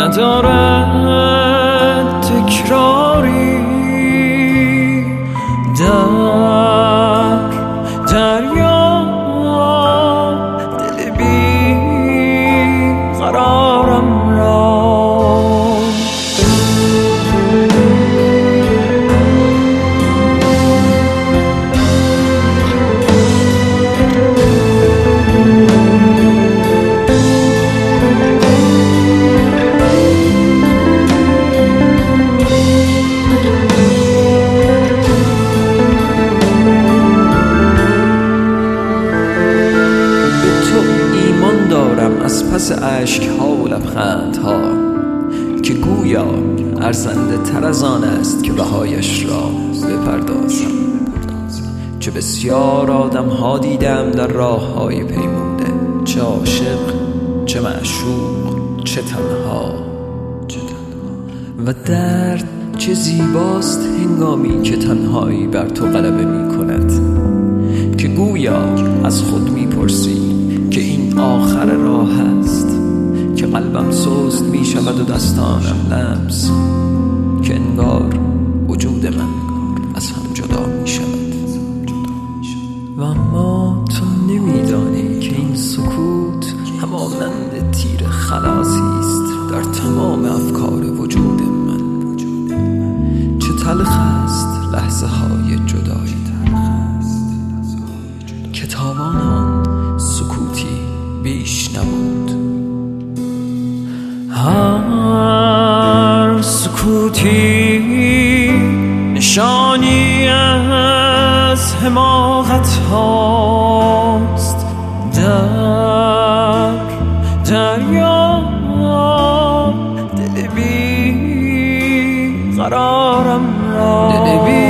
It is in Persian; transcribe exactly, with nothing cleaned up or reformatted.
ندارد تکراری. در دریا دل بی قرارم را از پس عشق‌ها و لبخندها که گویا ارزنده تر از آن است که بهایش را بپردازم. چه بسیار آدم‌ها دیدم در راه‌های پیموده، چه عاشق، چه معشوق، چه تنها، چه تنها. و درد چه زیباست هنگامی که تنهایی بر تو غلبه می‌کند، که گویا از خود می‌پرسی که این آخر راه است، که قلبم سست می شود و دستانم لمس، که انگار وجود من از هم جدا می شود. و اما تو نمی دانی که این سکوت همانند تیر خلاصی است در تمام افکار وجود من. چه تلخ است لحظه های جدایی، که تاوان آن سکوتی بیش نبود. هر سکوتی نشانی از حماقت هاست. در دریا دل بی قرارم را